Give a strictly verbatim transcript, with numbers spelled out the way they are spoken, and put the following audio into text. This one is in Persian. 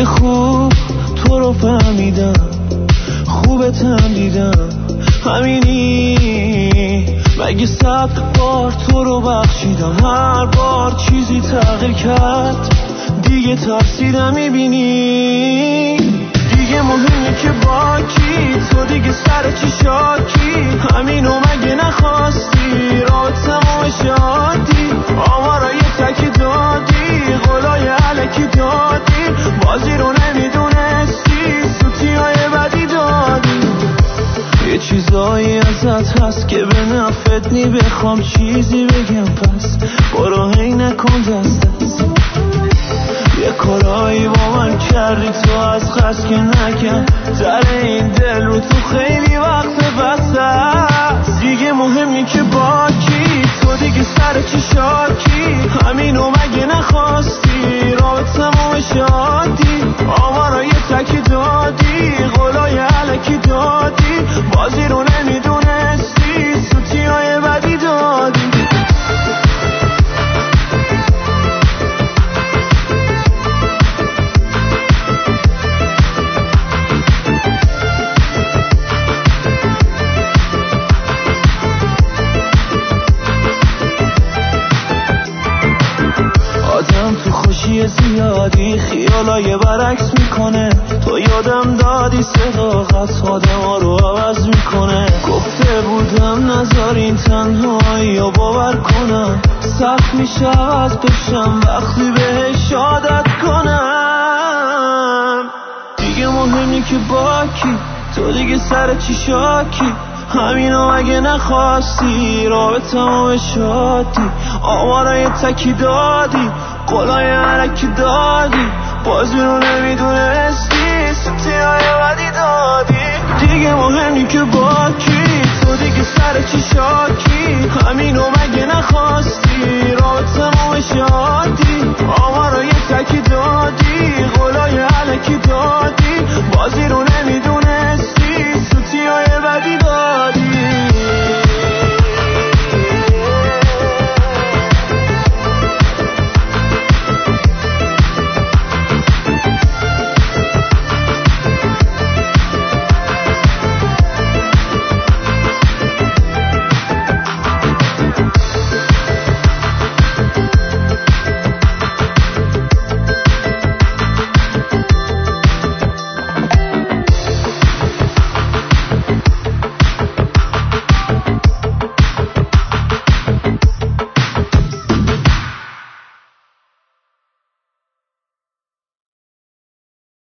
دیگه خوب تو رو فهمیدم، خوبتم دیدم، همینی. مگه صد بار تو رو بخشیدم، هر بار چیزی تغییر کرد، دیگه ترسیدم. میبینی دیگه مهمی که با کی، تو دیگه سر چی شاکی، همینو مگه نخواستی، راه تمام شادی، آوارای تکی دادی، قولای علکی دادی، بازی رو نمیدونستی، سوتی های بدی دادی. یه چیزایی ازت هست که به نفت نی، بخوام چیزی بگم پس برو هی نکن دست دست. یه کارایی با من کردی تو از قصد که نکن، در این دل رو تو خیلی وقت بسته است. دیگه مهمی که با کی، تو دیگه سر چی شاکی، همینو مگه نخواستی، راه تمام شادی، آوارای تکی دادی، قولای علکی دادی، بازی رو نمیدونستی، سوتی های بدی دادی. آدم تو خوشی زیادی خیالای برعکس میکنه، تو یادم دادی صداقت آدم ها رو عوض میکنه. گفته بودم نذار این تنهایی رو باور کنم، سخت میشه عوض بشم وقتی بهش عادت کنم. دیگه مهمی که با کی، تو دیگه سر چی شاکی، همینو مگه نخواستی، راه به تمام شادی، آوارای تکی دادی، قولای علکی دادی، بازی رو نمیدونستی، سوتی های بدی دادی. دیگه مهمی که با کی، تو دیگه سر چی شاکی، همینو مگه نخواستی،